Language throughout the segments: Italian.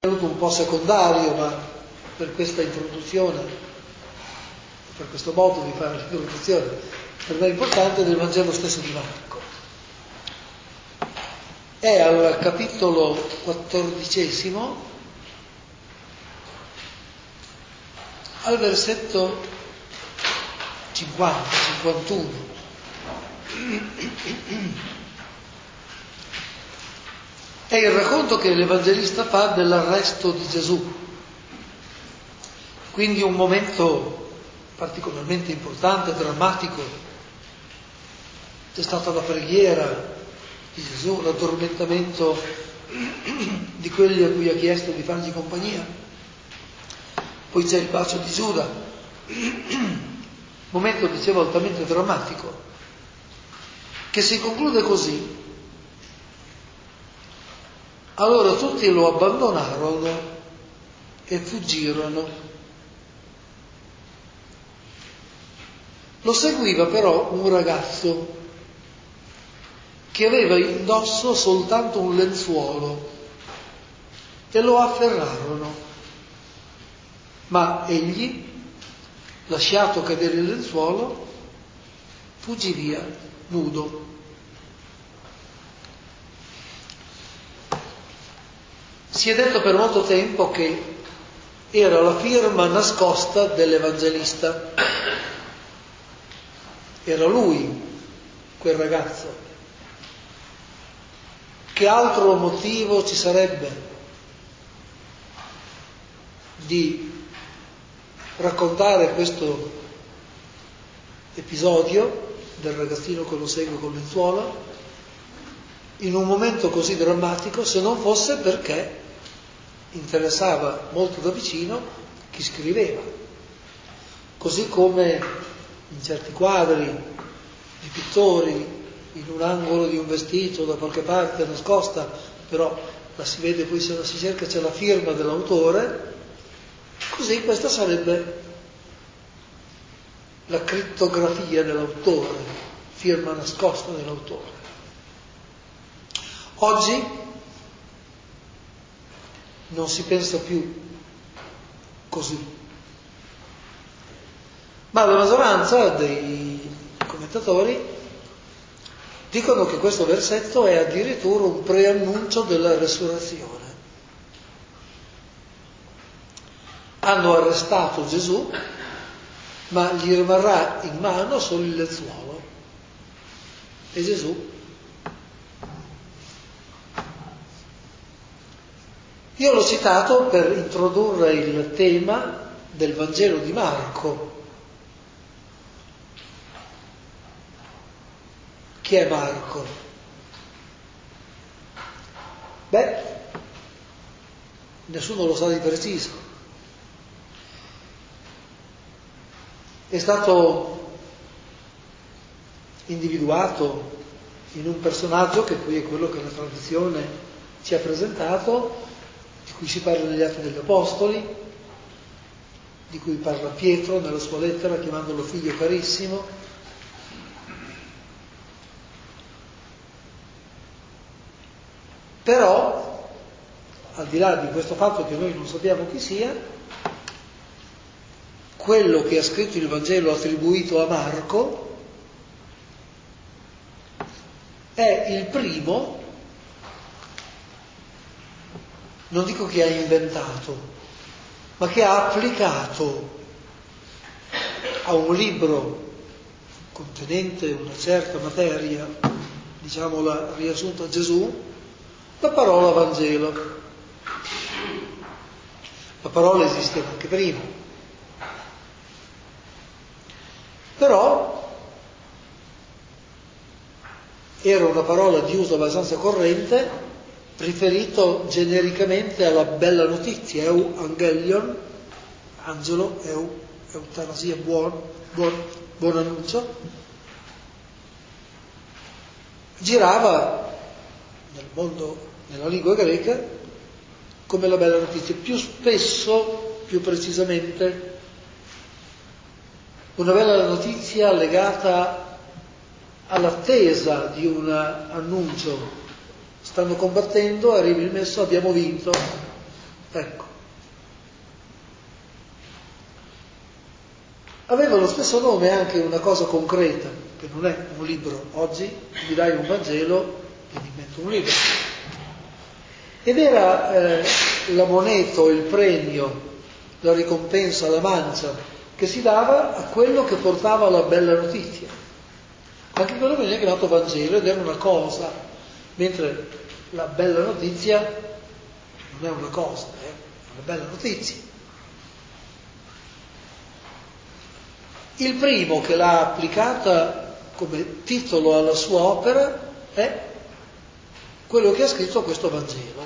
venuto un po' secondario, ma per questa introduzione, per questo modo di fare l'introduzione, per me è importante, del Vangelo stesso di Marco. È al capitolo 14, al versetto 50-51. È il racconto che l'Evangelista fa dell'arresto di Gesù. Quindi un momento particolarmente importante, drammatico. C'è stata la preghiera di Gesù, l'addormentamento di quelli a cui ha chiesto di fargli compagnia. Poi c'è il bacio di Giuda. Momento, dicevo, altamente drammatico, che si conclude così. Allora tutti lo abbandonarono e fuggirono. Lo seguiva però un ragazzo che aveva indosso soltanto un lenzuolo e lo afferrarono. Ma egli, lasciato cadere il lenzuolo, fuggì via nudo. Si è detto per molto tempo che era la firma nascosta dell'Evangelista. Era lui, quel ragazzo. Che altro motivo ci sarebbe di raccontare questo episodio del ragazzino che lo segue con lenzuola in un momento così drammatico, se non fosse perché interessava molto da vicino chi scriveva. Così come in certi quadri di pittori, in un angolo di un vestito da qualche parte nascosta, però la si vede, poi se la si cerca c'è la firma dell'autore, così questa sarebbe la crittografia dell'autore, firma nascosta dell'autore. Oggi non si pensa più così, ma la maggioranza dei commentatori dicono che questo versetto è addirittura un preannuncio della resurrezione. Hanno arrestato Gesù, ma gli rimarrà in mano solo il lenzuolo. E Gesù, io l'ho citato per introdurre il tema del Vangelo di Marco. Chi è Marco? Beh, nessuno lo sa di preciso. È stato individuato in un personaggio che poi è quello che la tradizione ci ha presentato, di cui si parla negli Atti degli Apostoli, di cui parla Pietro nella sua lettera chiamandolo figlio carissimo. Però, al di là di questo fatto che noi non sappiamo chi sia, quello che ha scritto il Vangelo attribuito a Marco è il primo, non dico che ha inventato, ma che ha applicato a un libro contenente una certa materia, diciamola riassunta a Gesù, la parola Vangelo. La parola esisteva anche prima, però era una parola di uso abbastanza corrente, riferito genericamente alla bella notizia, Evangelion, angelo, eutanasia, buon annuncio. Girava nel mondo, nella lingua greca, come la bella notizia, più spesso, più precisamente, una bella notizia legata all'attesa di un annuncio. Stanno combattendo, arriva il messo, abbiamo vinto. Ecco. Aveva lo stesso nome anche una cosa concreta, che non è un libro. Oggi mi dai un Vangelo e ti invento un libro. Ed era la moneta, il premio, la ricompensa, la mancia che si dava a quello che portava la bella notizia. Anche quello veniva chiamato Vangelo ed era una cosa, mentre la bella notizia non è una cosa, è una bella notizia. Il primo che l'ha applicata come titolo alla sua opera è quello che ha scritto questo Vangelo,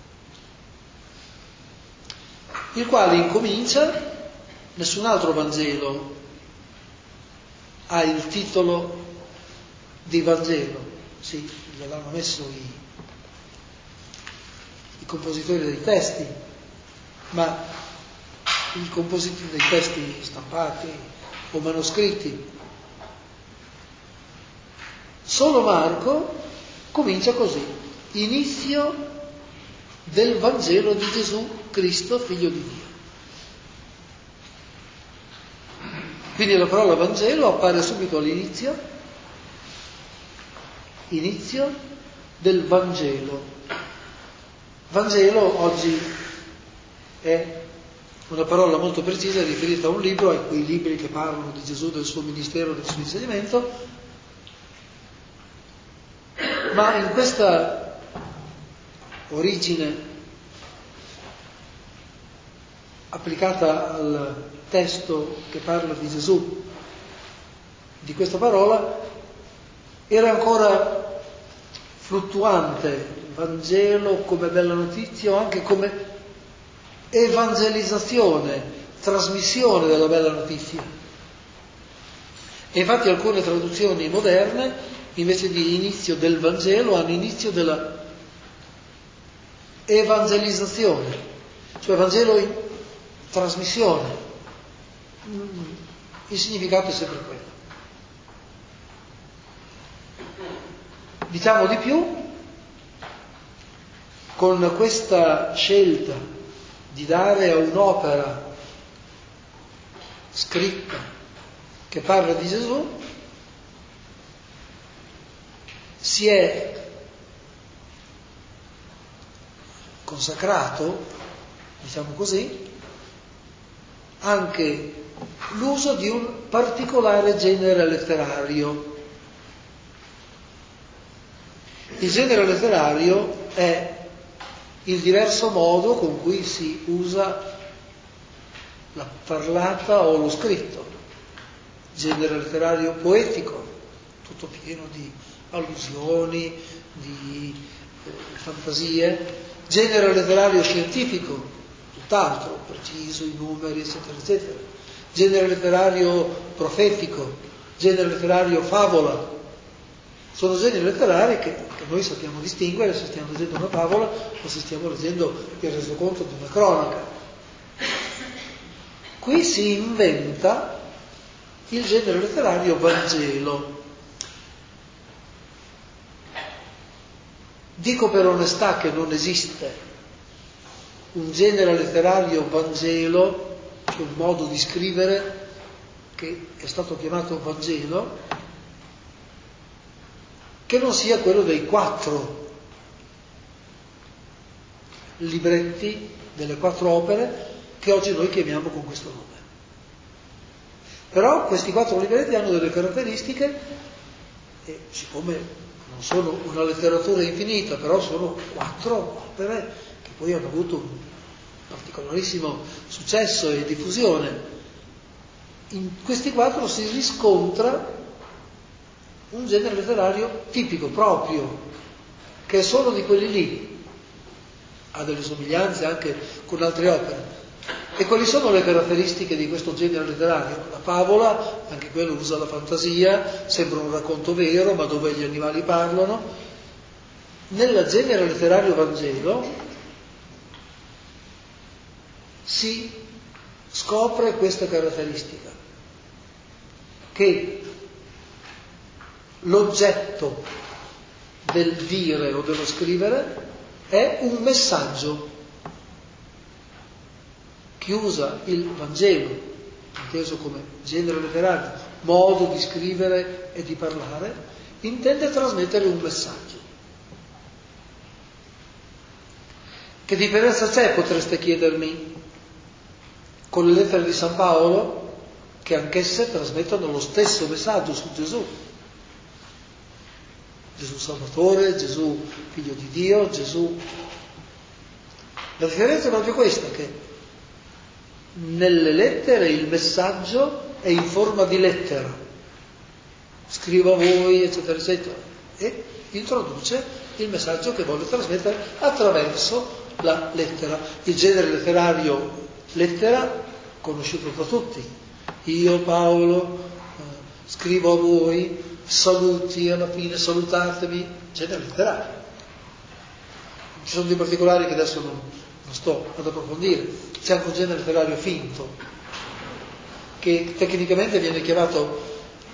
il quale incomincia. Nessun altro Vangelo ha il titolo di Vangelo, sì, gliel'hanno messo i compositori dei testi, ma i compositori dei testi stampati o manoscritti. Solo Marco comincia così: inizio del Vangelo di Gesù Cristo, figlio di Dio. Quindi la parola Vangelo appare subito all'inizio, inizio del Vangelo. Vangelo oggi è una parola molto precisa riferita a un libro, a quei libri che parlano di Gesù, del suo ministero, del suo insegnamento, ma in questa origine applicata al testo che parla di Gesù, di questa parola, era ancora fluttuante il Vangelo come bella notizia o anche come evangelizzazione, trasmissione della bella notizia. E infatti alcune traduzioni moderne, invece di inizio del Vangelo, hanno inizio della evangelizzazione, cioè Vangelo in trasmissione. Il significato è sempre quello. Diciamo di più, con questa scelta di dare a un'opera scritta che parla di Gesù, si è consacrato, diciamo così, anche l'uso di un particolare genere letterario. Il genere letterario è il diverso modo con cui si usa la parlata o lo scritto. Genere letterario poetico, tutto pieno di allusioni, di fantasie. Genere letterario scientifico, tutt'altro, preciso, i numeri, eccetera, eccetera. Genere letterario profetico, genere letterario favola. Sono generi letterari che noi sappiamo distinguere se stiamo leggendo una favola o se stiamo leggendo il resoconto di una cronaca. Qui si inventa il genere letterario Vangelo. Dico per onestà che non esiste un genere letterario Vangelo, cioè un modo di scrivere che è stato chiamato Vangelo, che non sia quello dei 4 libretti, delle 4 opere che oggi noi chiamiamo con questo nome. Però questi 4 libretti hanno delle caratteristiche e siccome non sono una letteratura infinita, però sono 4 opere che poi hanno avuto un particolarissimo successo e diffusione. In questi 4 si riscontra un genere letterario tipico, proprio, che è solo di quelli lì. Ha delle somiglianze anche con altre opere. E quali sono le caratteristiche di questo genere letterario? La favola, anche quello usa la fantasia, sembra un racconto vero, ma dove gli animali parlano. Nel genere letterario Vangelo si scopre questa caratteristica, che l'oggetto del dire o dello scrivere è un messaggio. chi usa il Vangelo, inteso come genere letterario, modo di scrivere e di parlare, intende trasmettere un messaggio. Che differenza c'è, potreste chiedermi, con le lettere di San Paolo, che anch'esse trasmettono lo stesso messaggio su Gesù. Gesù Salvatore, Gesù Figlio di Dio, Gesù. La differenza è proprio questa, che nelle lettere il messaggio è in forma di lettera, scrivo a voi, eccetera, eccetera, e introduce il messaggio che vuole trasmettere attraverso la lettera. Il genere letterario lettera, conosciuto da tutti. Io, Paolo, scrivo a voi, saluti alla fine, salutatemi, genere letterario. Ci sono dei particolari che adesso non sto ad approfondire. C'è anche un genere letterario finto, che tecnicamente viene chiamato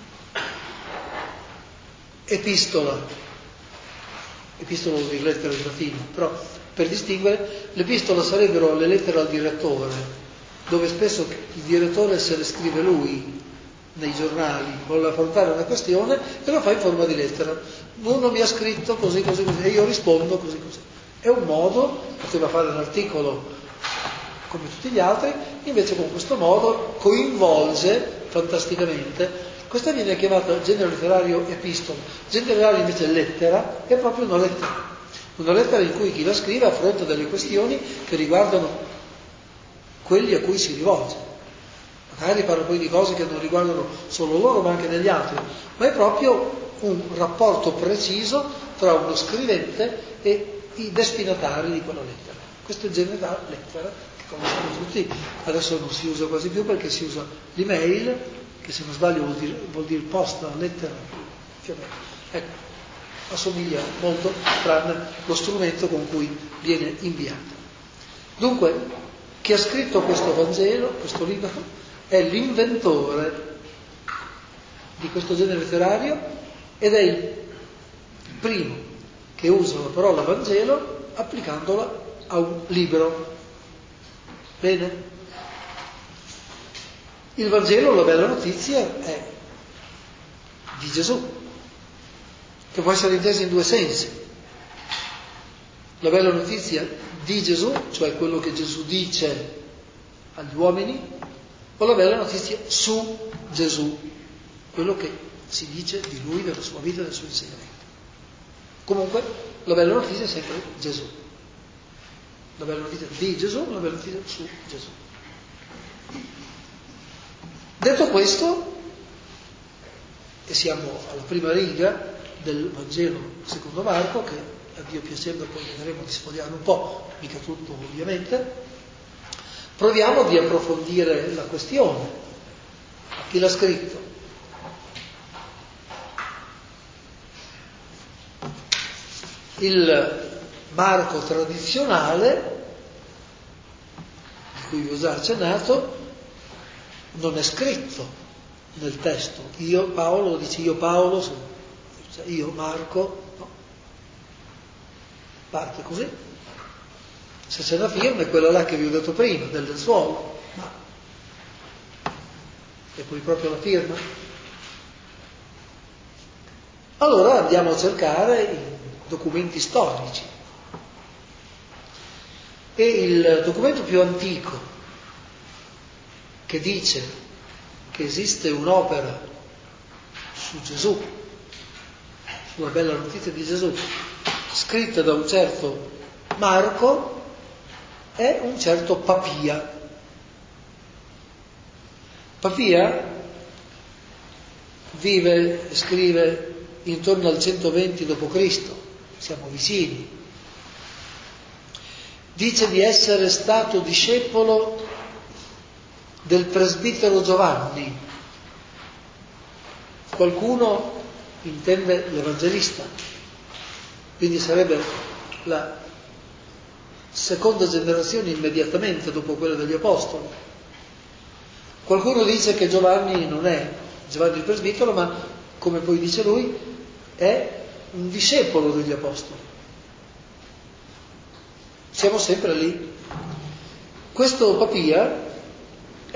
epistola vuol dire lettera in latino, però per distinguere, l'epistola sarebbero le lettere al direttore, dove spesso il direttore se le scrive lui nei giornali, vuole affrontare una questione e lo fa in forma di lettera. Uno mi ha scritto così, così, così, e io rispondo così, così. È un modo, poteva fare un articolo come tutti gli altri, invece con questo modo coinvolge fantasticamente. Questa viene chiamata genere letterario epistola. Genere letterario invece lettera è proprio una lettera in cui chi la scrive affronta delle questioni che riguardano quelli a cui si rivolge. Magari parla poi di cose che non riguardano solo loro ma anche degli altri, ma è proprio un rapporto preciso tra uno scrivente e i destinatari di quella lettera. Questo è il genere lettera che conosciamo tutti, adesso non si usa quasi più perché si usa l'email, che se non sbaglio vuol dire posta, lettera, ecco, assomiglia molto, tranne lo strumento con cui viene inviata. Dunque, chi ha scritto questo Vangelo, questo libro, è l'inventore di questo genere letterario ed è il primo che usa la parola Vangelo applicandola a un libro. Bene? Il Vangelo, la bella notizia, è di Gesù, che può essere intesa in due sensi. La bella notizia di Gesù, cioè quello che Gesù dice agli uomini, o la bella notizia su Gesù, quello che si dice di lui, della sua vita, del suo insegnamento. Comunque, la bella notizia è sempre Gesù. La bella notizia di Gesù, la bella notizia su Gesù. Detto questo, e siamo alla prima riga del Vangelo secondo Marco, che a Dio piacendo poi vedremo di sfogliare un po', mica tutto ovviamente, proviamo di approfondire la questione. A chi l'ha scritto? Il Marco tradizionale, di cui vi ho già accennato, non è scritto nel testo. Io Paolo, dice io Paolo, io Marco, no. Parte così. Se c'è una firma è quella là che vi ho detto prima, del lenzuolo, ma è poi proprio la firma. Allora andiamo a cercare i documenti storici. E il documento più antico che dice che esiste un'opera su Gesù, sulla bella notizia di Gesù, scritta da un certo Marco, è un certo Papia. Papia vive e scrive intorno al 120 d.C., siamo vicini. Dice di essere stato discepolo del presbitero Giovanni. Qualcuno intende l'Evangelista, quindi sarebbe la seconda generazione immediatamente dopo quella degli Apostoli. Qualcuno dice che Giovanni non è Giovanni il presbitero, ma come poi dice lui, è un discepolo degli Apostoli. Siamo sempre lì. Questo Papia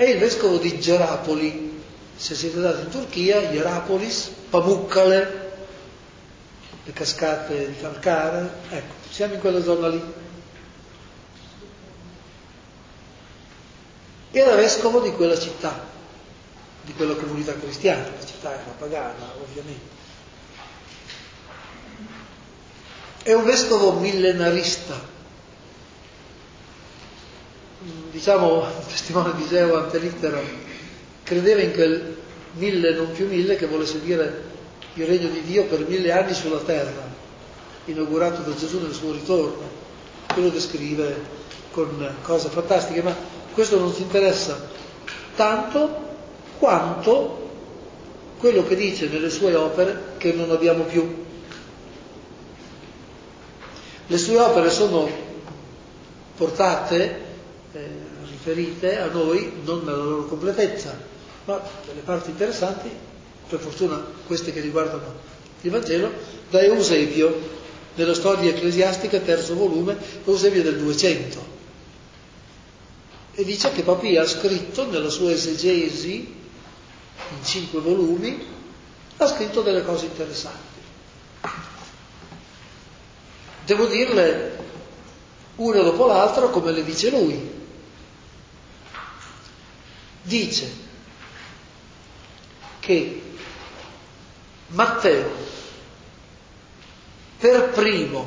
è il vescovo di Gerapoli. Se siete andati in Turchia, Hierapolis, Pamukkale, le cascate di Calcare, ecco, siamo in quella zona lì. Era vescovo di quella città, di quella comunità cristiana, la città era pagana, ovviamente. È un vescovo millenarista, diciamo, un testimone di Geo ante litteram, credeva in quel 1000 non più 1000 che volesse dire il regno di Dio per 1000 anni sulla terra, inaugurato da Gesù nel suo ritorno. Quello descrive con cose fantastiche, ma questo non ci interessa tanto quanto quello che dice nelle sue opere che non abbiamo più. Le sue opere sono portate, riferite a noi non nella loro completezza, ma delle parti interessanti, per fortuna queste che riguardano il Vangelo, da Eusebio, nella storia ecclesiastica, terzo volume, Eusebio del 200. E dice che Papia ha scritto nella sua esegesi, in 5 volumi, ha scritto delle cose interessanti. Devo dirle una dopo l'altra come le dice lui. Dice che Matteo per primo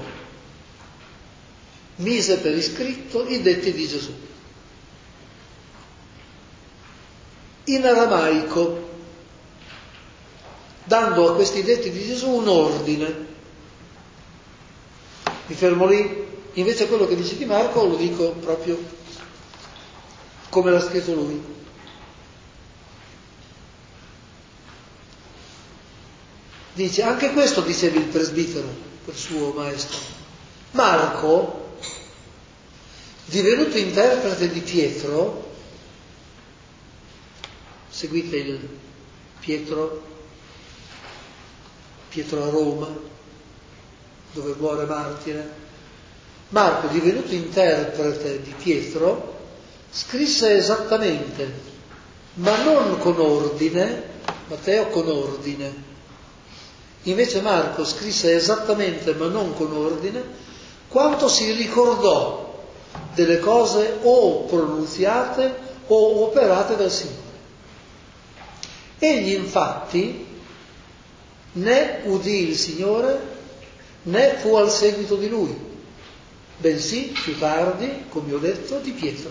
mise per iscritto i detti di Gesù. In aramaico, dando a questi detti di Gesù un ordine. Mi fermo lì. Invece quello che dice di Marco lo dico proprio come l'ha scritto lui. Dice, anche questo diceva il presbitero per suo maestro. Marco, divenuto interprete di Pietro, seguite il Pietro a Roma, dove muore martire. Marco, divenuto interprete di Pietro, scrisse esattamente, ma non con ordine, Matteo con ordine. Invece Marco scrisse esattamente, ma non con ordine, quanto si ricordò delle cose o pronunziate o operate dal Signore. Egli infatti né udì il Signore né fu al seguito di lui, bensì più tardi, come ho detto, di Pietro.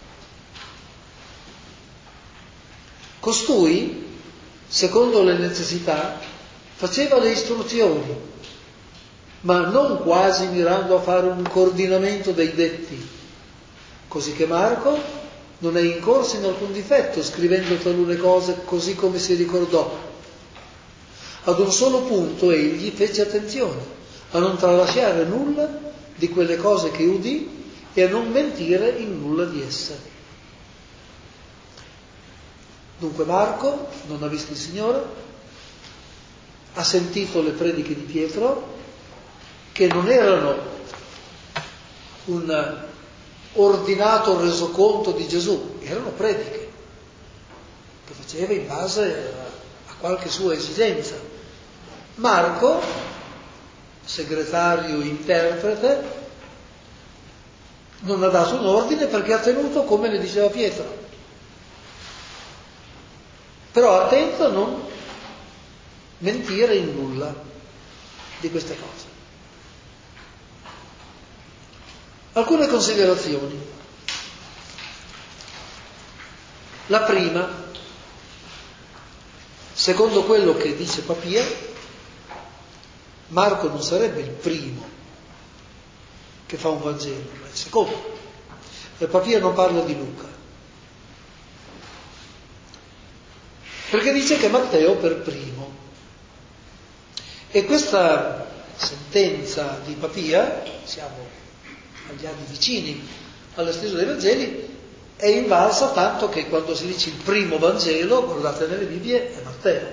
Costui, secondo le necessità, faceva le istruzioni, ma non quasi mirando a fare un coordinamento dei detti, così che Marco non è incorso in alcun difetto scrivendo talune cose così come si ricordò. Ad un solo punto egli fece attenzione, a non tralasciare nulla di quelle cose che udì e a non mentire in nulla di esse. Dunque Marco non ha visto il Signore, ha sentito le prediche di Pietro, che non erano un ordinato resoconto di Gesù, erano prediche che faceva in base a qualche sua esigenza. Marco, segretario interprete, non ha dato un ordine perché ha tenuto come le diceva Pietro. Però attento a non mentire in nulla di queste cose. Alcune considerazioni. La prima, secondo quello che dice Papia, Marco non sarebbe il primo che fa un Vangelo, ma il secondo. E Papia non parla di Luca, perché dice che Matteo per primo. E questa sentenza di Papia, siamo agli anni vicini alla stesura dei Vangeli, è invalsa tanto che quando si dice il primo Vangelo, guardate nelle Bibbie, è Matteo.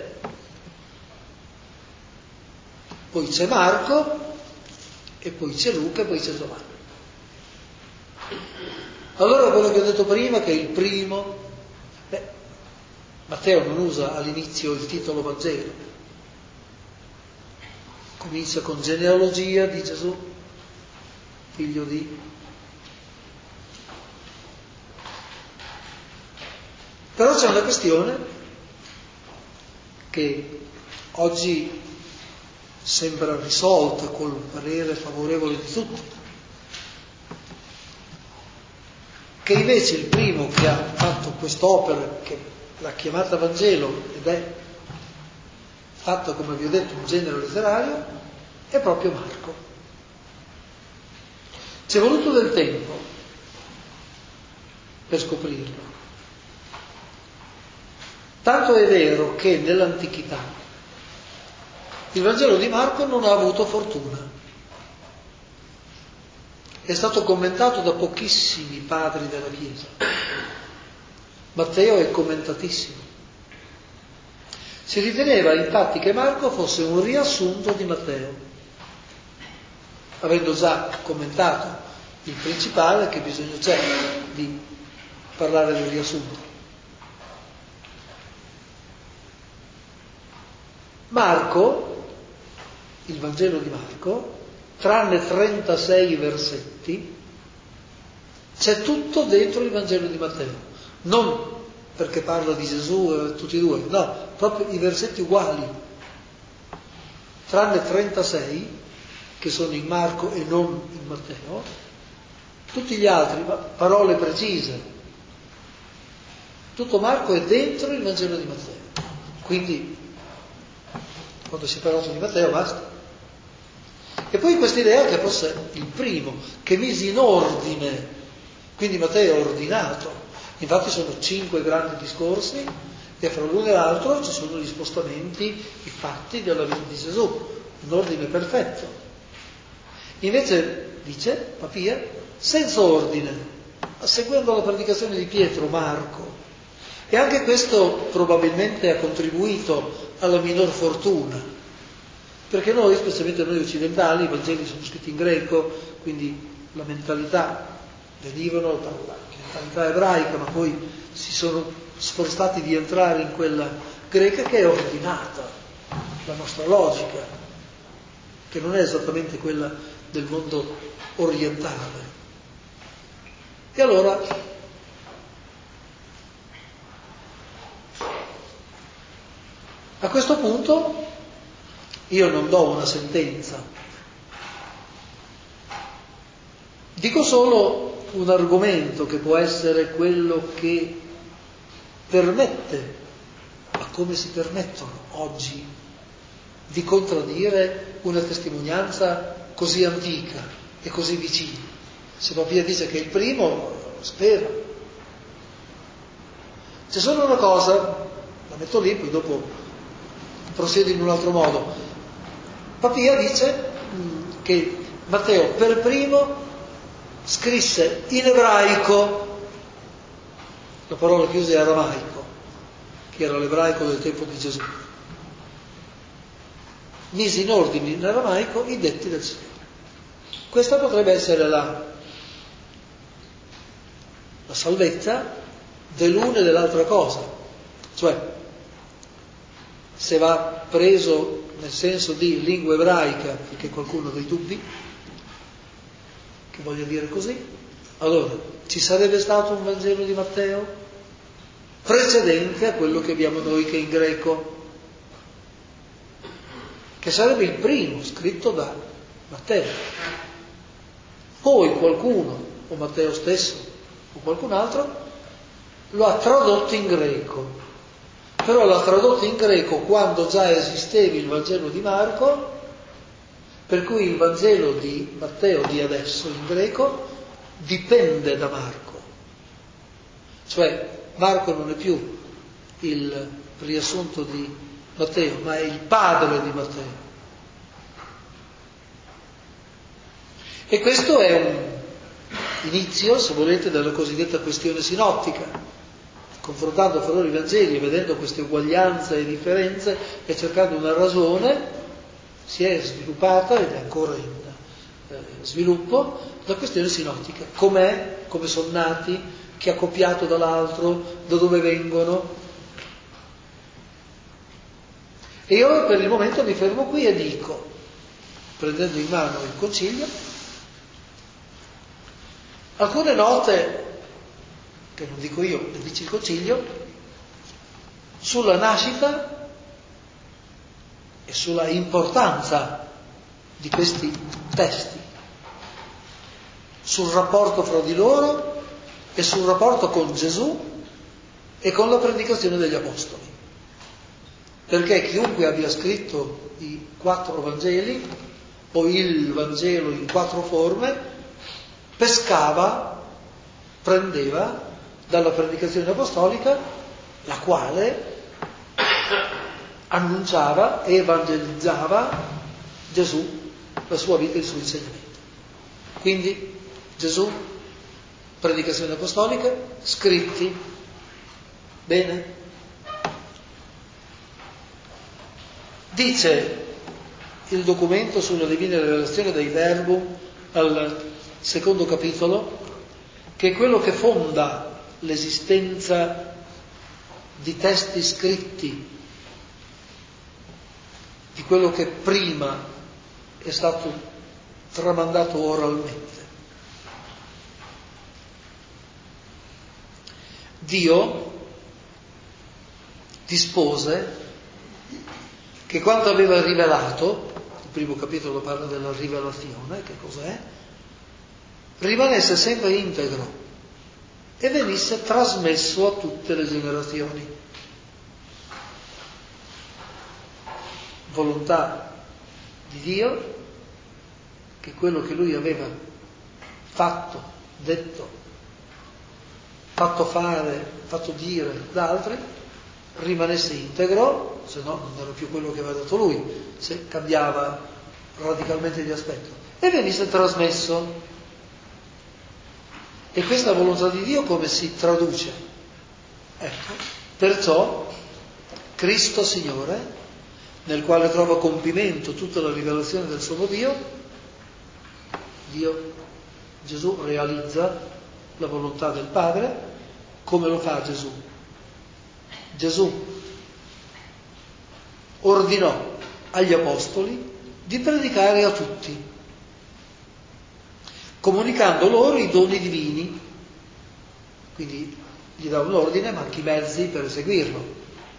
Poi c'è Marco, e poi c'è Luca, e poi c'è Giovanni. Allora quello che ho detto prima, che il primo Matteo non usa all'inizio il titolo Vangelo, comincia con genealogia di Gesù, figlio di... Però c'è una questione che oggi sembra risolta col parere favorevole di tutti, che invece il primo che ha fatto quest'opera, che l'ha chiamata Vangelo ed è fatta, come vi ho detto, un genere letterario, è proprio Marco. Ci è voluto del tempo per scoprirlo. Tanto è vero che nell'antichità il Vangelo di Marco non ha avuto fortuna. È stato commentato da pochissimi padri della Chiesa. Matteo è commentatissimo. Si riteneva infatti che Marco fosse un riassunto di Matteo, avendo già commentato il principale, che bisogno c'è di parlare del riassunto. Marco, il Vangelo di Marco, tranne 36 versetti, c'è tutto dentro il Vangelo di Matteo. Non perché parla di Gesù tutti e due, no, proprio i versetti uguali, tranne 36 che sono in Marco e non in Matteo, tutti gli altri, parole precise. Tutto Marco è dentro il Vangelo di Matteo. Quindi, quando si è parlato di Matteo, basta. E poi questa idea che fosse il primo, che mise in ordine, quindi Matteo è ordinato. Infatti sono 5 grandi discorsi e fra l'uno e l'altro ci sono gli spostamenti, i fatti della vita di Gesù, un ordine perfetto. Invece, dice Papia, senza ordine, seguendo la predicazione di Pietro, Marco. E anche questo probabilmente ha contribuito alla minor fortuna, perché noi, specialmente noi occidentali, i Vangeli sono scritti in greco, quindi la mentalità derivano dalla mentalità ebraica, ma poi si sono sforzati di entrare in quella greca che è ordinata, la nostra logica, che non è esattamente quella del mondo orientale. E allora a questo punto io non do una sentenza, dico solo un argomento che può essere quello che permette, ma come si permettono oggi, di contraddire una testimonianza così antica e così vicina. Se Papia dice che è il primo, spera. C'è solo una cosa, la metto lì, poi dopo proseguo in un altro modo. Papia dice che Matteo per primo scrisse in ebraico, la parola che usa è aramaico, che era l'ebraico del tempo di Gesù. Mise in ordine in aramaico i detti del Signore. Questa potrebbe essere la salvezza dell'una e dell'altra cosa, cioè se va preso nel senso di lingua ebraica, perché qualcuno ha dei dubbi, che voglia dire così, allora ci sarebbe stato un Vangelo di Matteo precedente a quello che abbiamo noi che è in greco, che sarebbe il primo scritto da Matteo. Poi qualcuno, o Matteo stesso o qualcun altro, lo ha tradotto in greco, però l'ha tradotto in greco quando già esisteva il Vangelo di Marco, per cui il Vangelo di Matteo di adesso in greco dipende da Marco. Cioè Marco non è più il riassunto di Matteo, ma è il padre di Matteo. E questo è un inizio, se volete, della cosiddetta questione sinottica. Confrontando fra loro i Vangeli e vedendo queste uguaglianze e differenze e cercando una ragione, si è sviluppata ed è ancora in sviluppo la questione sinottica. Com'è, come sono nati, chi ha copiato dall'altro, da dove vengono. E io per il momento mi fermo qui e dico, prendendo in mano il concilio, alcune note, che non dico io, le dice il concilio, sulla nascita e sulla importanza di questi testi, sul rapporto fra di loro e sul rapporto con Gesù e con la predicazione degli Apostoli. Perché chiunque abbia scritto i 4 Vangeli o il Vangelo in 4 forme pescava, prendeva dalla predicazione apostolica, la quale annunciava e evangelizzava Gesù, la sua vita e il suo insegnamento. Quindi Gesù, predicazione apostolica, scritti, bene. Dice il documento sulla divina rivelazione dei Verbum al 2° capitolo che quello che fonda l'esistenza di testi scritti, di quello che prima è stato tramandato oralmente, Dio dispose che quando aveva rivelato, il 1° capitolo parla della rivelazione, che cos'è, rimanesse sempre integro e venisse trasmesso a tutte le generazioni. Volontà di Dio che quello che Lui aveva fatto, detto, fatto fare, fatto dire da altri, rimanesse integro, se no non era più quello che aveva detto Lui, se cambiava radicalmente di aspetto, e venisse trasmesso. E questa volontà di Dio come si traduce? Ecco, perciò Cristo Signore, nel quale trova compimento tutta la rivelazione del suo Dio, Gesù realizza la volontà del Padre. Come lo fa Gesù? Gesù ordinò agli Apostoli di predicare a tutti, comunicando loro i doni divini, quindi gli dà un ordine ma anche i mezzi per eseguirlo.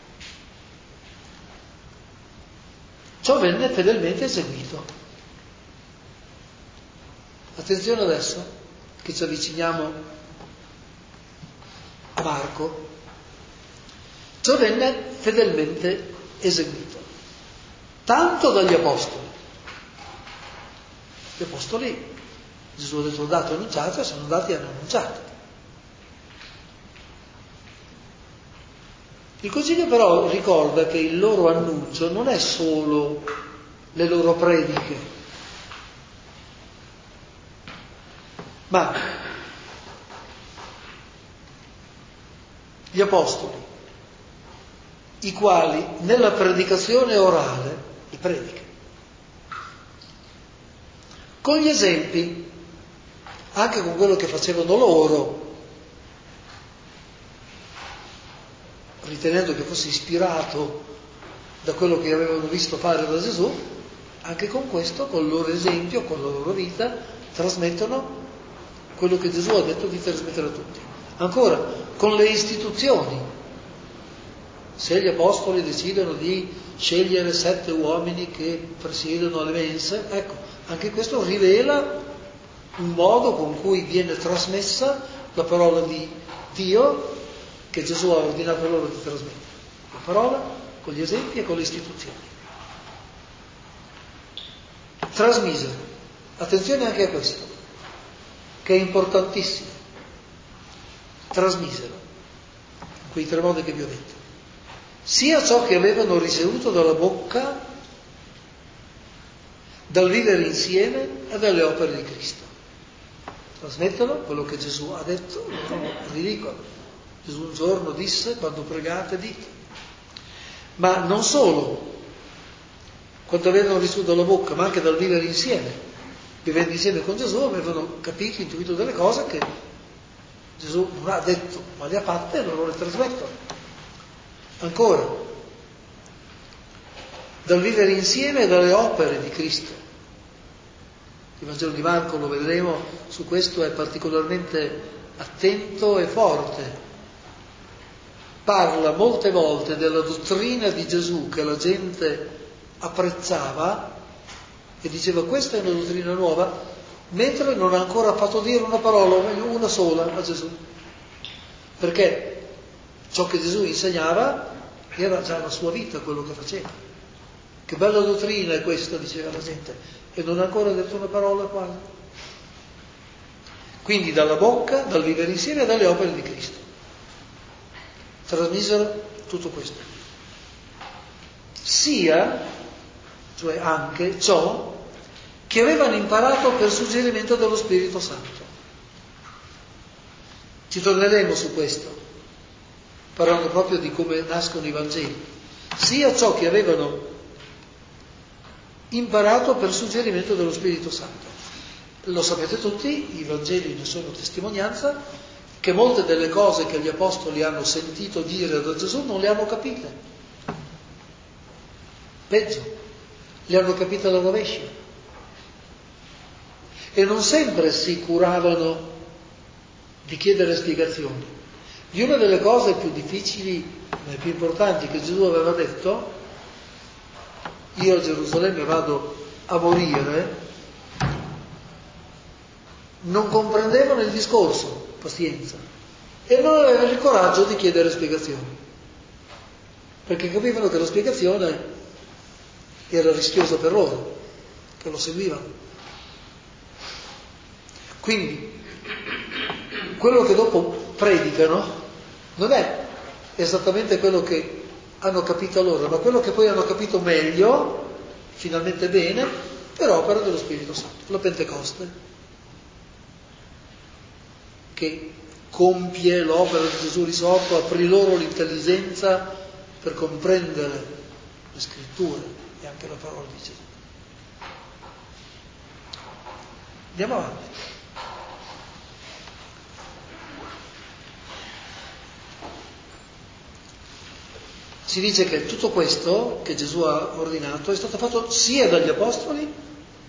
Ciò venne fedelmente eseguito. Attenzione adesso che ci avviciniamo a Marco. Ciò venne fedelmente eseguito, tanto dagli Apostoli. Gli Apostoli, Gesù ha detto dato e annunciato, e sono andati e hanno annunciato. Il Concilio però ricorda che il loro annuncio non è solo le loro prediche, ma gli Apostoli, i quali nella predicazione orale, le prediche, con gli esempi, anche con quello che facevano loro, ritenendo che fosse ispirato da quello che avevano visto fare da Gesù, anche con questo, col loro esempio, con la loro vita, trasmettono quello che Gesù ha detto di trasmettere a tutti. Ancora, con le istituzioni. Se gli Apostoli decidono di scegliere 7 uomini che presiedono le mense, ecco, anche questo rivela un modo con cui viene trasmessa la parola di Dio che Gesù ha ordinato loro di trasmettere. La parola con gli esempi e con le istituzioni. Trasmisero. Attenzione anche a questo, che è importantissimo. Trasmisero. Quei 3 modi che vi ho detto. Sia ciò che avevano ricevuto dalla bocca, dal vivere insieme e dalle opere di Cristo. Trasmettono quello che Gesù ha detto, loro ridicono. Gesù un giorno disse, quando pregate dite. Ma non solo, quando avevano ricevuto dalla bocca, ma anche dal vivere insieme. Vivendo insieme con Gesù avevano capito, intuito delle cose che Gesù non ha detto, ma le ha fatte e loro le trasmettono. Ancora, dal vivere insieme e dalle opere di Cristo. Il Vangelo di Marco, lo vedremo, su questo è particolarmente attento e forte. Parla molte volte della dottrina di Gesù che la gente apprezzava e diceva questa è una dottrina nuova, mentre non ha ancora fatto dire una parola, o meglio una sola, a Gesù. Perché ciò che Gesù insegnava era già la sua vita, quello che faceva. Che bella dottrina è questa, diceva la gente, e non ha ancora detto una parola quasi. Quindi dalla bocca, dal vivere insieme e dalle opere di Cristo trasmisero tutto questo. Sia, cioè anche ciò che avevano imparato per suggerimento dello Spirito Santo. Ci torneremo su questo, parlando proprio di come nascono i Vangeli. Sia ciò che avevano imparato per suggerimento dello Spirito Santo. Lo sapete tutti, i Vangeli ne sono testimonianza, che molte delle cose che gli Apostoli hanno sentito dire da Gesù non le hanno capite. Peggio, le hanno capite alla rovescia. E non sempre si curavano di chiedere spiegazioni. Di una delle cose più difficili e più importanti che Gesù aveva detto, io a Gerusalemme vado a morire, non comprendevano il discorso, pazienza, e non avevano il coraggio di chiedere spiegazioni, perché capivano che la spiegazione era rischiosa per loro, che lo seguivano. Quindi, quello che dopo predicano non è esattamente quello che hanno capito loro, ma quello che poi hanno capito meglio, finalmente bene, per opera dello Spirito Santo, la Pentecoste, che compie l'opera di Gesù risorto, aprì loro l'intelligenza per comprendere le scritture e anche la parola di Gesù. Andiamo avanti. Si dice che tutto questo che Gesù ha ordinato è stato fatto sia dagli Apostoli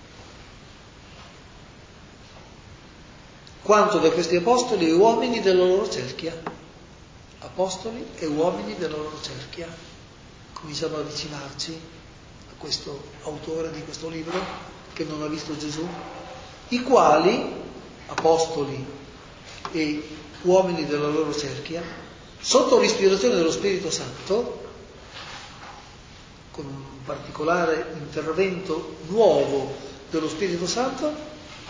quanto da questi apostoli e uomini della loro cerchia. Apostoli e uomini della loro cerchia. Cominciamo ad avvicinarci a questo autore di questo libro che non ha visto Gesù, i quali, apostoli e uomini della loro cerchia, sotto l'ispirazione dello Spirito Santo, con un particolare intervento nuovo dello Spirito Santo,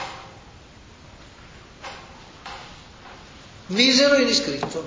misero in iscritto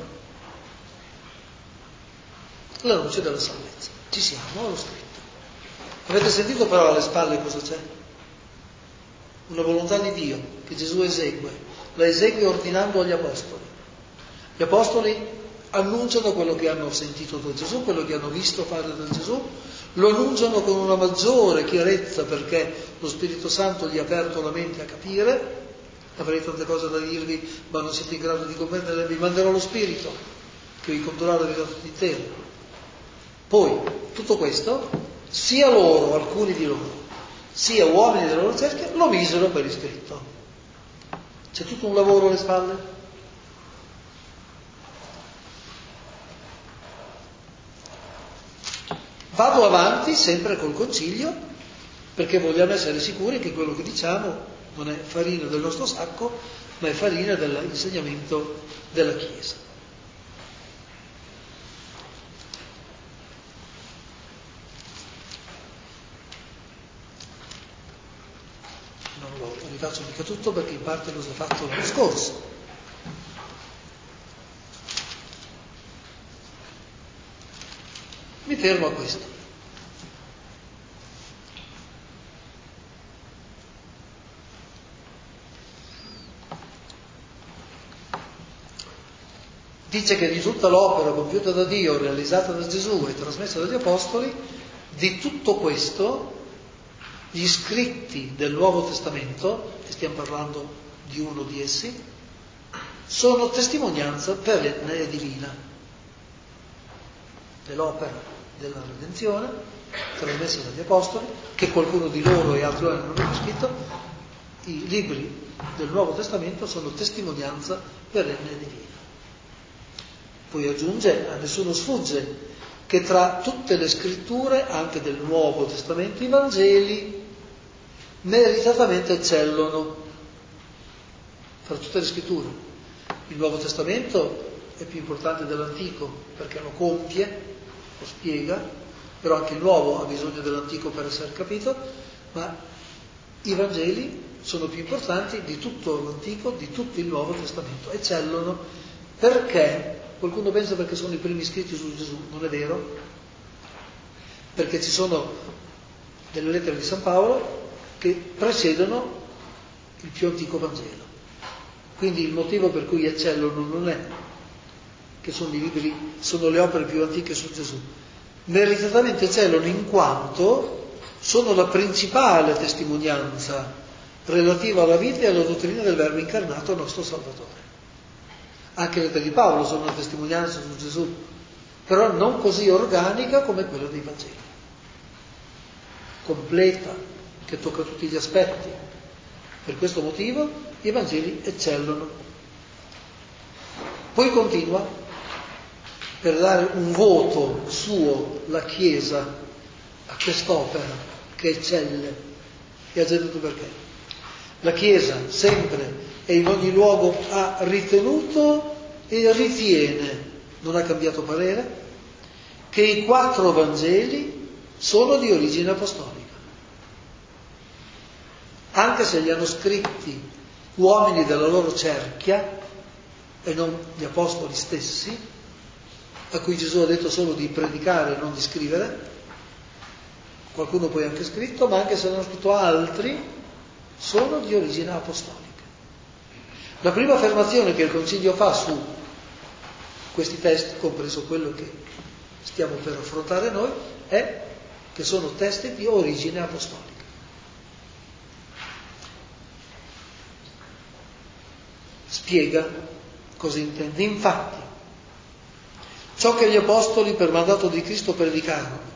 l'annuncio della salvezza. Ci siamo allo scritto. Avete sentito però alle spalle cosa c'è? Una volontà di Dio che Gesù esegue, la esegue ordinando agli Apostoli. Gli Apostoli annunciano quello che hanno sentito da Gesù, quello che hanno visto fare da Gesù, lo annunciano con una maggiore chiarezza perché lo Spirito Santo gli ha aperto la mente a capire. Avrei tante cose da dirvi, ma non siete in grado di comprendere, vi manderò lo Spirito che vi condurrà la verità tutta intera. Poi, tutto questo, sia loro, alcuni di loro, sia uomini della loro cerchia, lo misero per iscritto. C'è tutto un lavoro alle spalle. Vado avanti sempre col concilio, perché vogliamo essere sicuri che quello che diciamo non è farina del nostro sacco, ma è farina dell'insegnamento della Chiesa. Non lo rifaccio mica tutto perché in parte l'ho già fatto l'anno scorso. Mi fermo a questo. Dice che di tutta l'opera compiuta da Dio, realizzata da Gesù e trasmessa dagli Apostoli, di tutto questo gli scritti del Nuovo Testamento, e stiamo parlando di uno di essi, sono testimonianza perenne e divina dell'opera della redenzione trasmessi dagli Apostoli, che qualcuno di loro e altri hanno scritto. I libri del Nuovo Testamento sono testimonianza perenne e divina. Poi aggiunge, a nessuno sfugge, che tra tutte le scritture, anche del Nuovo Testamento, i Vangeli meritatamente eccellono. Tra tutte le scritture. Il Nuovo Testamento è più importante dell'Antico, perché lo compie, lo spiega, però anche il Nuovo ha bisogno dell'Antico per essere capito, ma i Vangeli sono più importanti di tutto l'Antico, di tutto il Nuovo Testamento. Eccellono perché? Qualcuno pensa perché sono i primi scritti su Gesù, non è vero? Perché ci sono delle lettere di San Paolo che precedono il più antico Vangelo. Quindi il motivo per cui eccellono non è che sono i libri, sono le opere più antiche su Gesù. Meritatamente eccellono in quanto sono la principale testimonianza relativa alla vita e alla dottrina del Verbo incarnato, nostro Salvatore. Anche le lettere di Paolo sono una testimonianza su Gesù, però non così organica come quella dei Vangeli. Completa, che tocca tutti gli aspetti. Per questo motivo i Vangeli eccellono. Poi continua, per dare un voto suo, la Chiesa, a quest'opera che eccelle, e ha già detto perché. La Chiesa sempre e in ogni luogo ha ritenuto e ritiene, non ha cambiato parere, che i 4 Vangeli sono di origine apostolica. Anche se li hanno scritti uomini della loro cerchia e non gli apostoli stessi, a cui Gesù ha detto solo di predicare e non di scrivere, qualcuno poi ha anche scritto, ma anche se l'hanno scritto altri, sono di origine apostolica. La prima affermazione che il Concilio fa su questi testi, compreso quello che stiamo per affrontare noi, è che sono testi di origine apostolica. Spiega cosa intende. Infatti, ciò che gli apostoli per mandato di Cristo predicarono,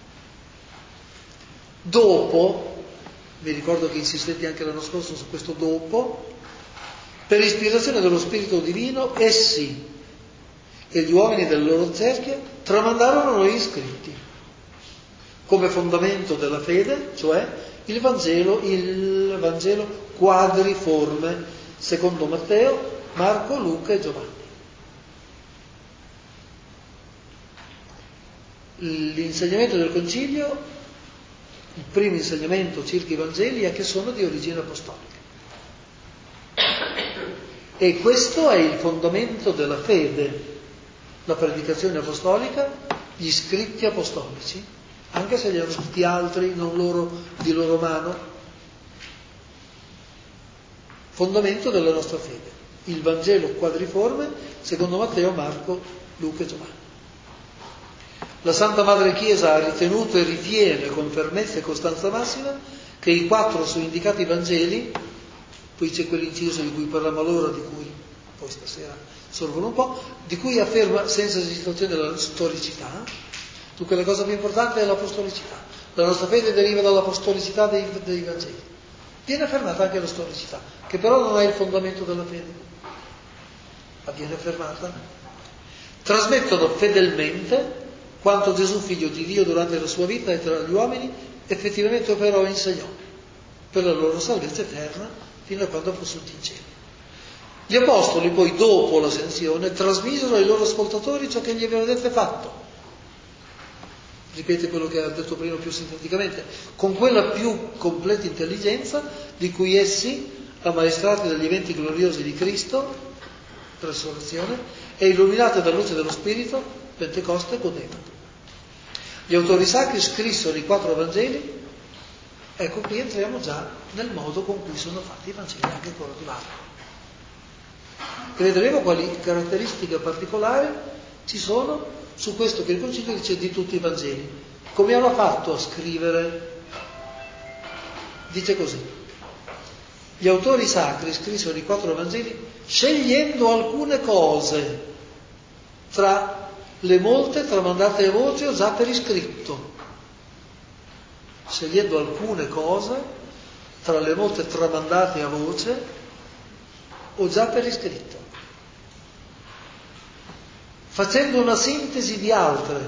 dopo, vi ricordo che insistetti anche l'anno scorso su questo dopo, per ispirazione dello Spirito Divino, essi e gli uomini delle loro cerchie tramandarono agli scritti, come fondamento della fede, cioè il Vangelo quadriforme, secondo Matteo, Marco, Luca e Giovanni. L'insegnamento del Concilio, il primo insegnamento circa i Vangeli, è che sono di origine apostolica. E questo è il fondamento della fede, la predicazione apostolica, gli scritti apostolici, anche se li hanno scritti altri, non loro, di loro mano. Fondamento della nostra fede, il Vangelo quadriforme, secondo Matteo, Marco, Luca e Giovanni. La Santa Madre Chiesa ha ritenuto e ritiene con fermezza e costanza massima che i 4 su indicati Vangeli, poi c'è quell'inciso di cui parliamo allora, di cui poi stasera sorvolo un po', di cui afferma senza esitazione la storicità. Dunque la cosa più importante è l'apostolicità. La nostra fede deriva dall'apostolicità dei Vangeli. Viene affermata anche la storicità, che però non è il fondamento della fede, ma viene affermata. Trasmettono fedelmente quanto Gesù, figlio di Dio, durante la sua vita e tra gli uomini, effettivamente operò e insegnò, per la loro salvezza eterna, fino a quando fu assunti in cielo. Gli apostoli poi, dopo l'ascensione, trasmisero ai loro ascoltatori ciò che gli aveva detto e fatto. Ripete quello che ha detto prima più sinteticamente, con quella più completa intelligenza di cui essi, ammaestrati dagli eventi gloriosi di Cristo, resurrezione, e illuminati dalla luce dello Spirito, Pentecoste, godevano. Gli autori sacri scrissero i 4 Vangeli. Ecco, qui entriamo già nel modo con cui sono fatti i Vangeli, anche quello di Marco. E vedremo quali caratteristiche particolari ci sono su questo che il Concilio dice di tutti i Vangeli. Come hanno fatto a scrivere? Dice così: gli autori sacri scrissero i 4 Vangeli scegliendo alcune cose tra le molte tramandate a voce o già per iscritto. scegliendo alcune cose tra le molte tramandate a voce o già per iscritto, facendo una sintesi di altre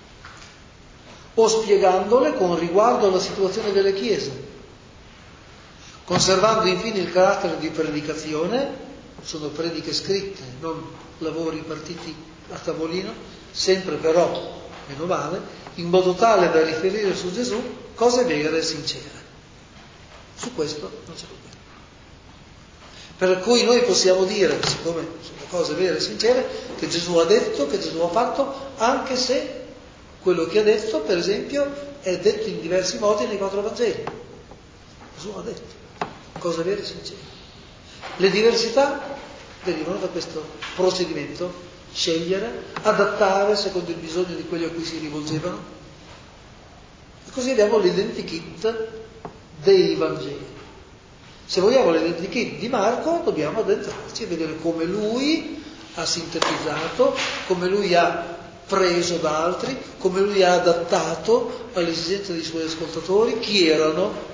o spiegandole con riguardo alla situazione delle chiese, conservando infine il carattere di predicazione. Sono prediche scritte, non lavori partiti a tavolino, sempre però, meno male, in modo tale da riferire su Gesù cose vere e sincere. Su questo non c'è dubbio. Per cui noi possiamo dire, siccome sono cose vere e sincere, che Gesù ha detto, che Gesù ha fatto, anche se quello che ha detto, per esempio, è detto in diversi modi nei 4 Vangeli. Gesù ha detto cose vere e sincere. Le diversità derivano da questo procedimento, scegliere, adattare secondo il bisogno di quelli a cui si rivolgevano. E così abbiamo l'identikit dei Vangeli. Se vogliamo l'identikit di Marco, dobbiamo addentrarci e vedere come lui ha sintetizzato, come lui ha preso da altri, come lui ha adattato alle esigenze dei suoi ascoltatori, chi erano.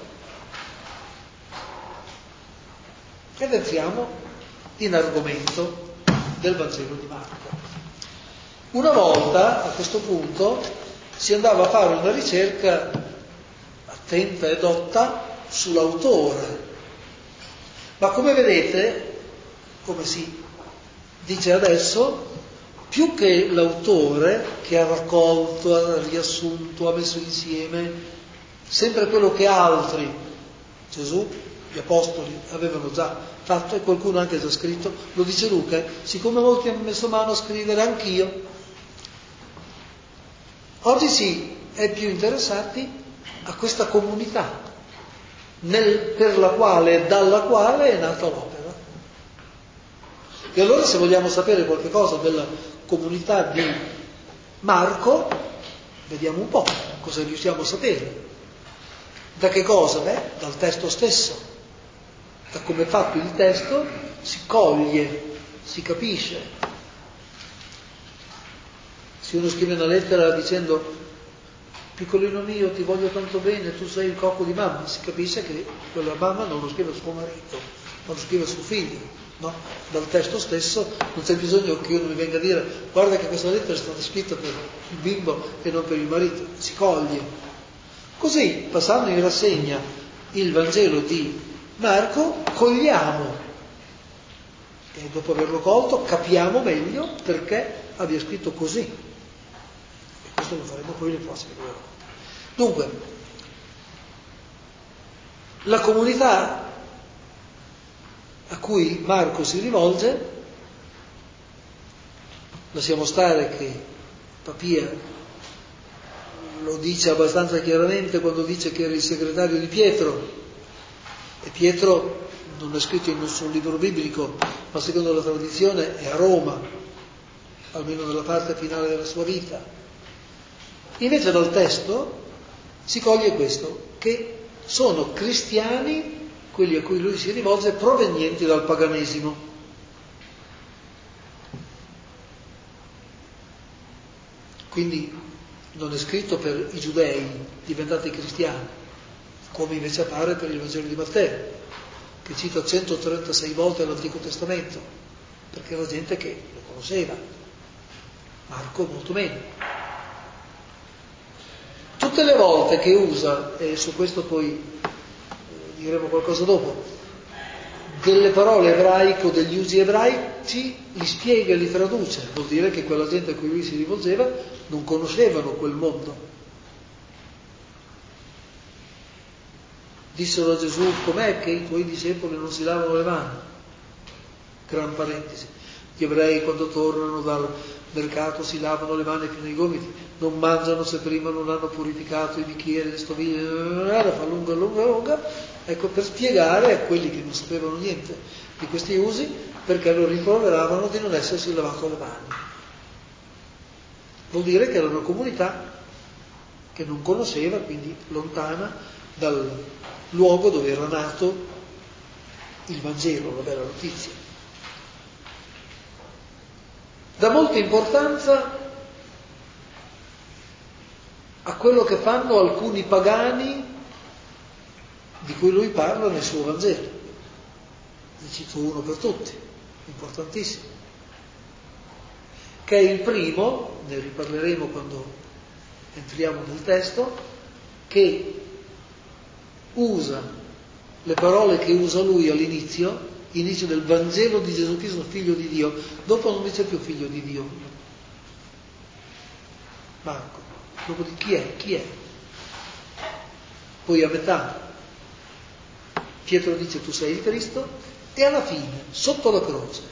Ed entriamo in argomento del Vangelo di Marco. Una volta, a questo punto, si andava a fare una ricerca attenta e dotta sull'autore. Ma come vedete, come si dice adesso, più che l'autore che ha raccolto, ha riassunto, ha messo insieme sempre quello che altri, Gesù, gli apostoli, avevano già fatto, e qualcuno anche già scritto, lo dice Luca, siccome molti hanno messo mano a scrivere, anch'io. Oggi si è più interessati a questa comunità, per la quale e dalla quale è nata l'opera. E allora, se vogliamo sapere qualche cosa della comunità di Marco, vediamo un po' cosa riusciamo a sapere. Da che cosa? Beh, dal testo stesso. Da come è fatto il testo si coglie, si capisce. Se uno scrive una lettera dicendo piccolino mio ti voglio tanto bene, tu sei il cocco di mamma, si capisce che quella mamma non lo scrive a suo marito, ma lo scrive a suo figlio, no? Dal testo stesso non c'è bisogno che uno mi venga a dire guarda che questa lettera è stata scritta per il bimbo e non per il marito, si coglie. Così, passando in rassegna il Vangelo di Marco, cogliamo, e dopo averlo colto capiamo meglio perché abbia scritto così, e questo lo faremo poi le prossime 2 volte. Dunque, la comunità a cui Marco si rivolge, lasciamo stare che Papia lo dice abbastanza chiaramente quando dice che era il segretario di Pietro, e Pietro non è scritto in nessun libro biblico, ma secondo la tradizione è a Roma, almeno nella parte finale della sua vita. Invece dal testo si coglie questo, che sono cristiani, quelli a cui lui si rivolge, provenienti dal paganesimo. Quindi non è scritto per i giudei diventati cristiani, come invece appare per il Vangelo di Matteo, che cita 136 volte l'Antico Testamento, perché era gente che lo conosceva, Marco molto meno. Tutte le volte che usa, e su questo poi diremo qualcosa dopo, delle parole ebraiche o degli usi ebraici, li spiega e li traduce, vuol dire che quella gente a cui lui si rivolgeva non conoscevano quel mondo. Dissero a Gesù, com'è che i tuoi discepoli non si lavano le mani? Gran parentesi. Gli ebrei quando tornano dal mercato si lavano le mani fino ai gomiti, non mangiano se prima non hanno purificato i bicchieri, le stoviglie, la fa lunga, ecco, per spiegare a quelli che non sapevano niente di questi usi, perché lo rimproveravano di non essersi lavato le mani. Vuol dire che era una comunità che non conosceva, quindi lontana dal luogo dove era nato il Vangelo, la bella notizia. Dà molta importanza a quello che fanno alcuni pagani di cui lui parla nel suo Vangelo. Ne cito uno per tutti, importantissimo, che è il primo, ne riparleremo quando entriamo nel testo, che usa le parole che usa lui all'inizio, inizio del Vangelo di Gesù Cristo, figlio di Dio. Dopo non dice più figlio di Dio, Marco. Dopo di chi è? Chi è? Poi a metà Pietro dice tu sei il Cristo, e alla fine, sotto la croce,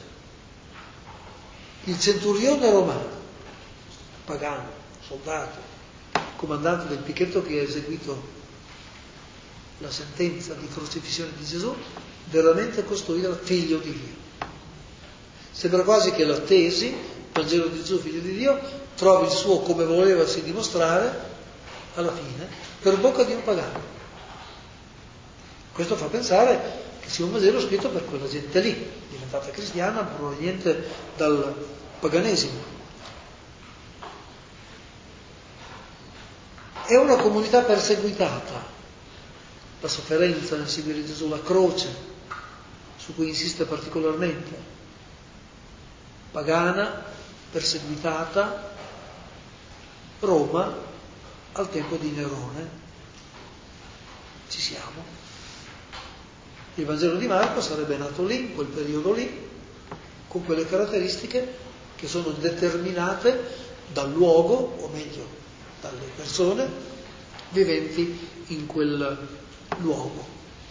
il centurione romano, pagano, soldato, comandante del picchetto che ha eseguito la sentenza di crocifissione di Gesù, veramente costui era figlio di Dio. Sembra quasi che la tesi, Vangelo di Gesù figlio di Dio, trovi il suo come volevasi dimostrare alla fine per bocca di un pagano. Questo fa pensare che sia un Vangelo scritto per quella gente lì, diventata cristiana proveniente dal paganesimo. È una comunità perseguitata. La sofferenza nel seguire Gesù, la croce su cui insiste particolarmente, pagana, perseguitata, Roma al tempo di Nerone. Ci siamo. Il Vangelo di Marco sarebbe nato lì, in quel periodo lì, con quelle caratteristiche che sono determinate dal luogo, o meglio, dalle persone viventi in quel luogo.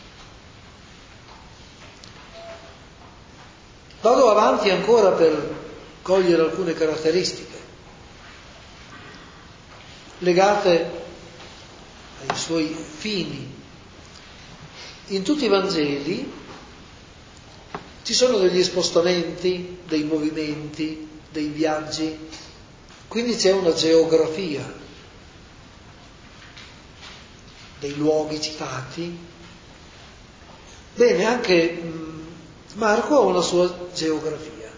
Vado avanti ancora per cogliere alcune caratteristiche legate ai suoi fini. In tutti i Vangeli ci sono degli spostamenti, dei movimenti, dei viaggi, quindi c'è una geografia dei luoghi citati. Bene, anche Marco ha una sua geografia.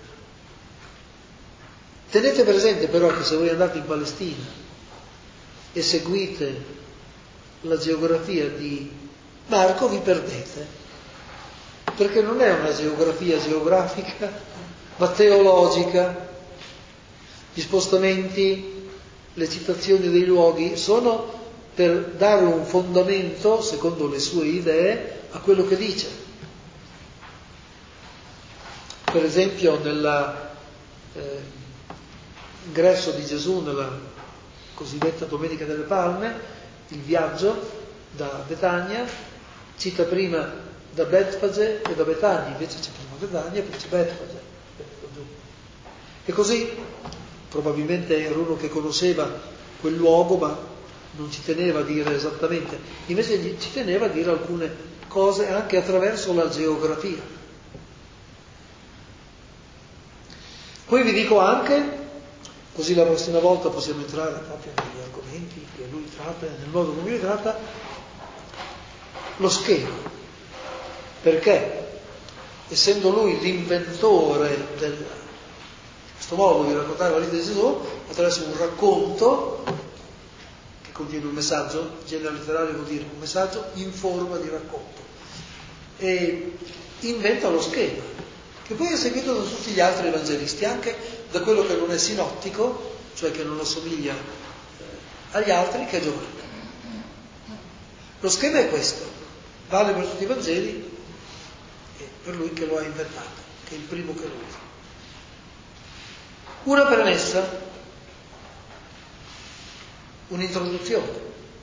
Tenete presente però che se voi andate in Palestina e seguite la geografia di Marco vi perdete, perché non è una geografia geografica, ma teologica. Gli spostamenti, le citazioni dei luoghi sono per dare un fondamento, secondo le sue idee, a quello che dice. Per esempio nell'ingresso di Gesù nella cosiddetta Domenica delle Palme, il viaggio da Betania, cita prima da Betfage e da Betania, invece c'è prima Betania e poi c'è Betfage. E così probabilmente era uno che conosceva quel luogo, ma non ci teneva a dire esattamente, invece ci teneva a dire alcune cose anche attraverso la geografia. Poi vi dico anche, così la prossima volta possiamo entrare proprio negli argomenti che lui tratta, nel modo come li tratta, lo schema. Perché, essendo lui l'inventore di questo modo di raccontare la vita di Gesù, attraverso un racconto che contiene un messaggio, genere letterario vuol dire un messaggio in forma di racconto, e inventa lo schema, che poi è seguito da tutti gli altri evangelisti, anche da quello che non è sinottico, cioè che non assomiglia agli altri, che è Giovanni. Lo schema è questo, vale per tutti i Vangeli e per lui che lo ha inventato, che è il primo che lo usa. Una premessa, un'introduzione,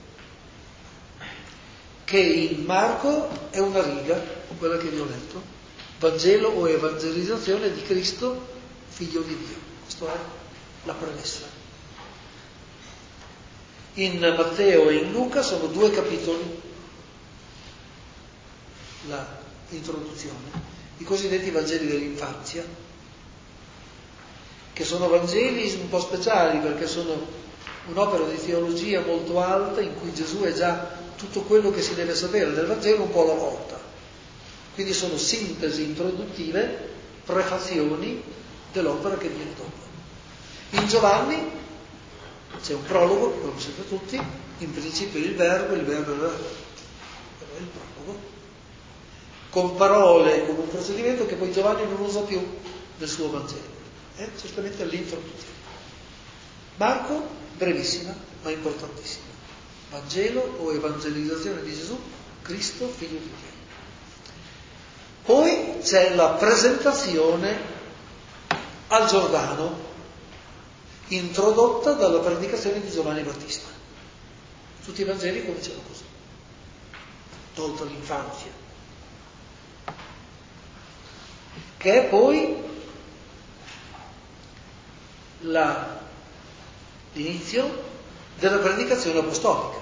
che in Marco è una riga, quella che vi ho letto, Vangelo o evangelizzazione di Cristo, figlio di Dio. Questa è la premessa. In Matteo e in Luca sono 2 capitoli, la introduzione, i cosiddetti Vangeli dell'infanzia, che sono Vangeli un po' speciali perché sono un'opera di teologia molto alta in cui Gesù è già tutto quello che si deve sapere del Vangelo un po' alla volta. Quindi sono sintesi introduttive, prefazioni dell'opera che viene dopo. In Giovanni c'è un prologo, lo conoscete tutti, in principio il verbo era. quello è il prologo, con parole, con un procedimento che poi Giovanni non usa più nel suo Vangelo, è certamente l'introduzione. Marco, brevissima ma importantissima, Vangelo o evangelizzazione di Gesù, Cristo, figlio di Dio. Poi c'è la presentazione al Giordano, introdotta dalla predicazione di Giovanni Battista. Tutti i Vangeli cominciano così, tolta l'infanzia, che è poi l'inizio della predicazione apostolica.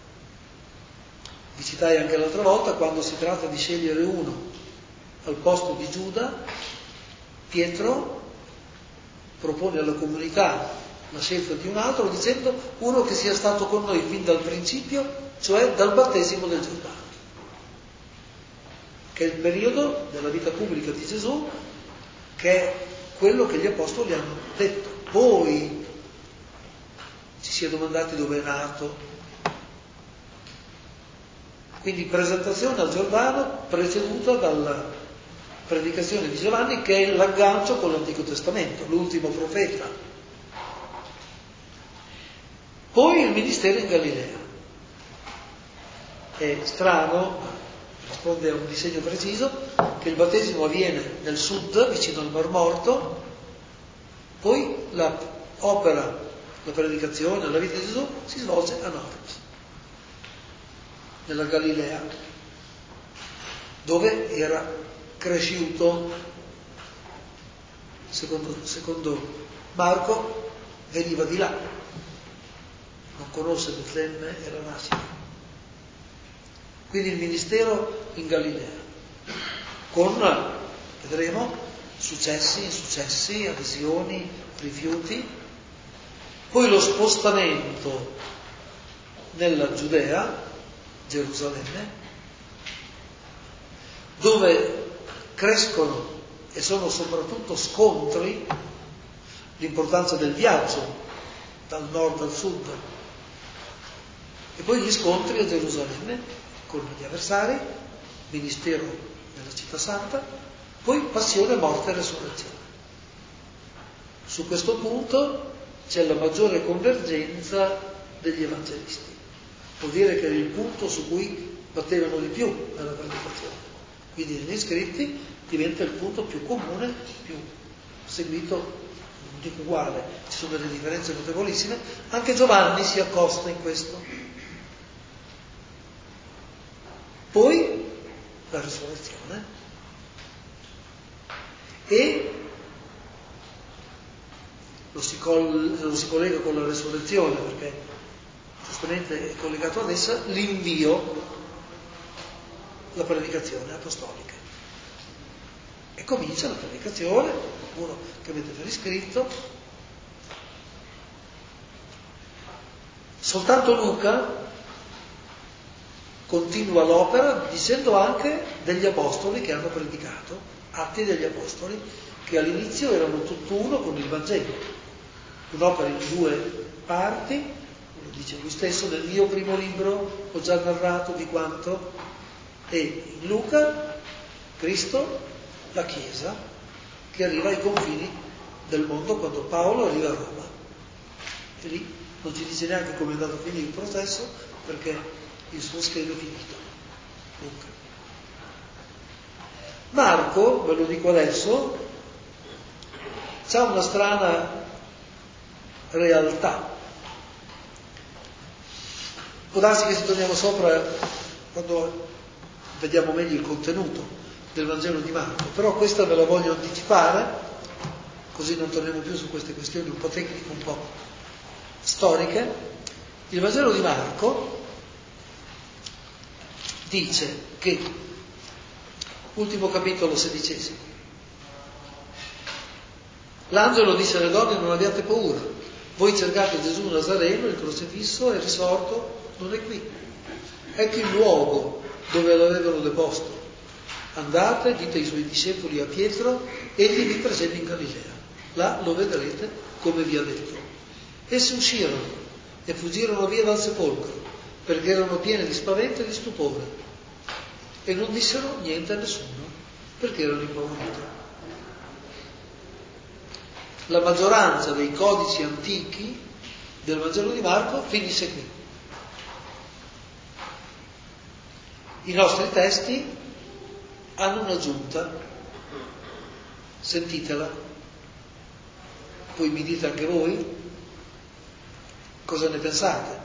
Vi citai anche l'altra volta, quando si tratta di scegliere uno al posto di Giuda, Pietro propone alla comunità la scelta di un altro dicendo uno che sia stato con noi fin dal principio, cioè dal battesimo del Giordano, che è il periodo della vita pubblica di Gesù, che è quello che gli apostoli hanno detto. Poi ci si è domandati dove è nato. Quindi presentazione al Giordano preceduta dalla predicazione di Giovanni, che è l'aggancio con l'Antico Testamento, l'ultimo profeta. Poi il ministero in Galilea. È strano, ma risponde a un disegno preciso, che il battesimo avviene nel sud, vicino al Mar Morto, poi la predicazione, la vita di Gesù si svolge a nord, nella Galilea, dove era cresciuto. Secondo Marco veniva di là, non conosce Betlemme e la nascita. Quindi il ministero in Galilea, con, vedremo, successi, insuccessi, adesioni, rifiuti. Poi lo spostamento nella Giudea, Gerusalemme, dove crescono e sono soprattutto scontri, l'importanza del viaggio dal nord al sud, e poi gli scontri a Gerusalemme con gli avversari, ministero nella città santa, poi passione, morte e resurrezione. Su questo punto c'è la maggiore convergenza degli evangelisti. Vuol dire che è il punto su cui battevano di più nella predicazione. Quindi negli scritti diventa il punto più comune, più seguito, non dico uguale, ci sono delle differenze notevolissime. Anche Giovanni si accosta in questo. Poi la risurrezione e lo si collega con la resurrezione, perché giustamente è collegato ad essa l'invio, la predicazione apostolica. E comincia la predicazione, uno che avete per iscritto. Soltanto Luca continua l'opera dicendo anche degli apostoli che hanno predicato, Atti degli Apostoli, che all'inizio erano tutt'uno con il Vangelo. Un'opera in due parti, lo dice lui stesso, nel mio primo libro ho già narrato di quanto, e in Luca, Cristo, la Chiesa, che arriva ai confini del mondo quando Paolo arriva a Roma. E lì non ci dice neanche come è andato a finire il processo, perché il suo schema è finito. Luca. Marco, ve lo dico adesso, c'ha una strana realtà. Può darsi che ci torniamo sopra quando vediamo meglio il contenuto del Vangelo di Marco, però questa ve la voglio anticipare, così non torniamo più su queste questioni un po' tecniche, un po' storiche. Il Vangelo di Marco dice che, ultimo capitolo 16, l'angelo disse alle donne: non abbiate paura, voi cercate Gesù Nazareno, il crocifisso, è risorto, non è qui, ecco il luogo dove l'avevano deposto, andate, dite ai suoi discepoli, a Pietro, egli vi presenta in Galilea, là lo vedrete come vi ha detto. Essi uscirono e fuggirono via dal sepolcro, perché erano pieni di spavento e di stupore, e non dissero niente a nessuno, perché erano impauriti. La maggioranza dei codici antichi del Vangelo di Marco finisce qui. I nostri testi hanno un'aggiunta, sentitela, poi mi dite anche voi cosa ne pensate.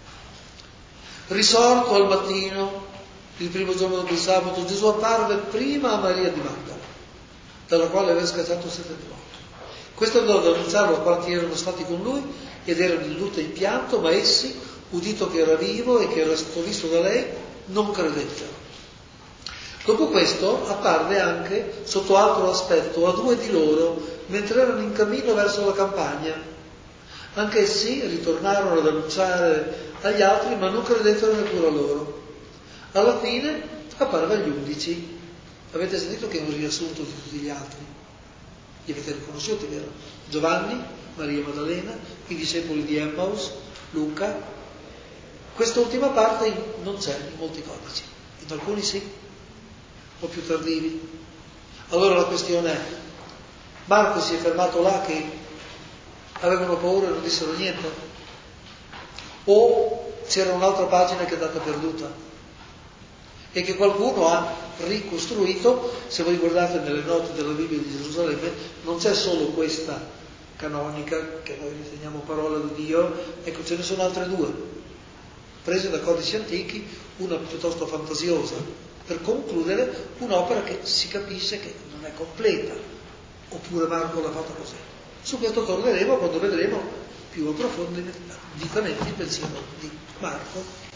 Risorto al mattino, il primo giorno del sabato, Gesù apparve prima a Maria di Magdala, dalla quale aveva scacciato 7 demoni. Questi andò ad annunciarlo a quanti erano stati con lui ed erano in lutto e in pianto, ma essi, udito che era vivo e che era stato visto da lei, non credettero. Dopo questo apparve anche sotto altro aspetto a 2 di loro mentre erano in cammino verso la campagna. Anch'essi ritornarono ad annunciare agli altri, ma non credettero neppure a loro. Alla fine apparve agli 11. Avete sentito che è un riassunto di tutti gli altri? Li avete riconosciuti, vero? Giovanni, Maria Maddalena, i discepoli di Emmaus, Luca. Quest'ultima parte non c'è in molti codici, in alcuni sì, o più tardivi. Allora la questione è: Marco si è fermato là che avevano paura e non dissero niente? O c'era un'altra pagina che è andata perduta e che qualcuno ha ricostruito? Se voi guardate nelle note della Bibbia di Gerusalemme, non c'è solo questa canonica che noi riteniamo parola di Dio, ecco, ce ne sono altre 2 prese da codici antichi, una piuttosto fantasiosa, per concludere un'opera che si capisce che non è completa, oppure Marco l'ha fatta così. Su questo torneremo quando vedremo più approfonditamente il pensiero di Marco